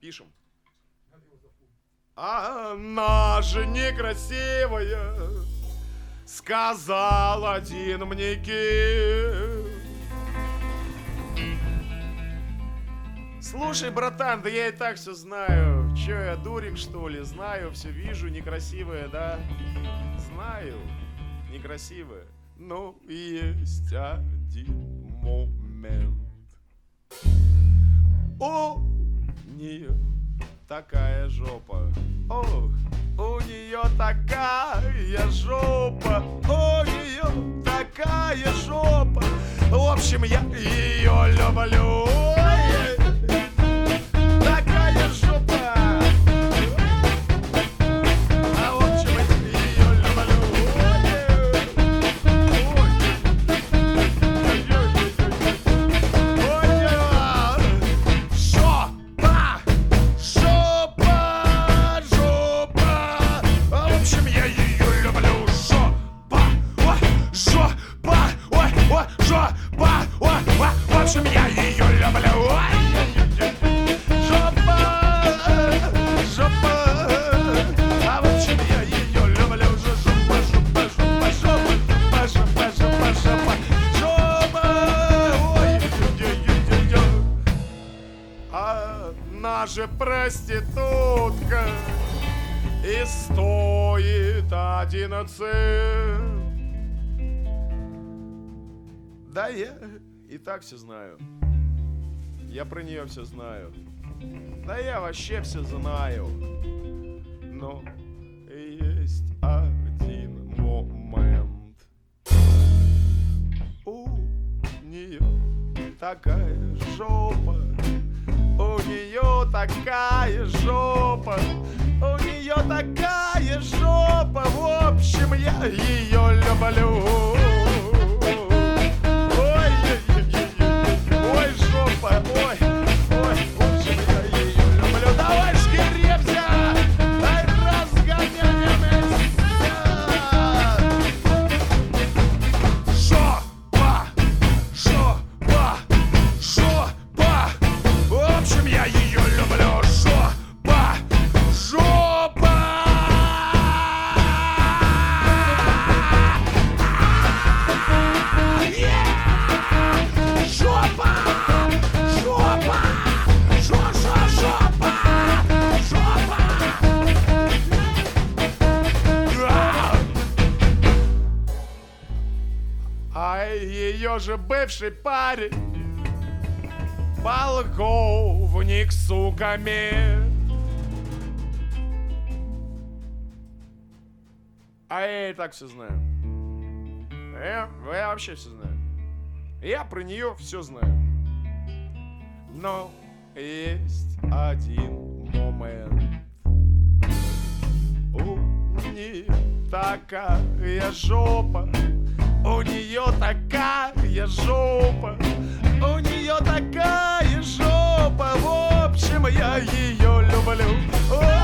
Пишем. Она же некрасивая, сказал один мне кит. Слушай, братан, да я и так все знаю. Че, я дурик, что ли? Знаю, все вижу, некрасивая, да? Знаю, некрасивая. Но есть один момент. У нее такая жопа. О, у нее такая жопа. У нее такая жопа. В общем, я ее люблю. Такая жопа. А в общем, я ее люблю. Она же проститутка и стоит 11. Да, я и так все знаю. Я про нее все знаю. Да я вообще все знаю. Но есть один момент. У нее такая жопа. У нее такая жопа. У нее такая жопа. В общем, я ее люблю. Ой, жопа, ой, в общем, я ее люблю. Давай шкиремся, дай разгоняемся. Жопа, жопа, жопа. В общем, я ее люблю. Жопа, жопа. А ее же бывший парень полковник, сука, мент. А я и так все знаю. Я вообще все знаю. Я про нее все знаю. Но есть один момент. У нее такая жопа. У нее такая жопа. У нее такая жопа. В общем, я ее люблю.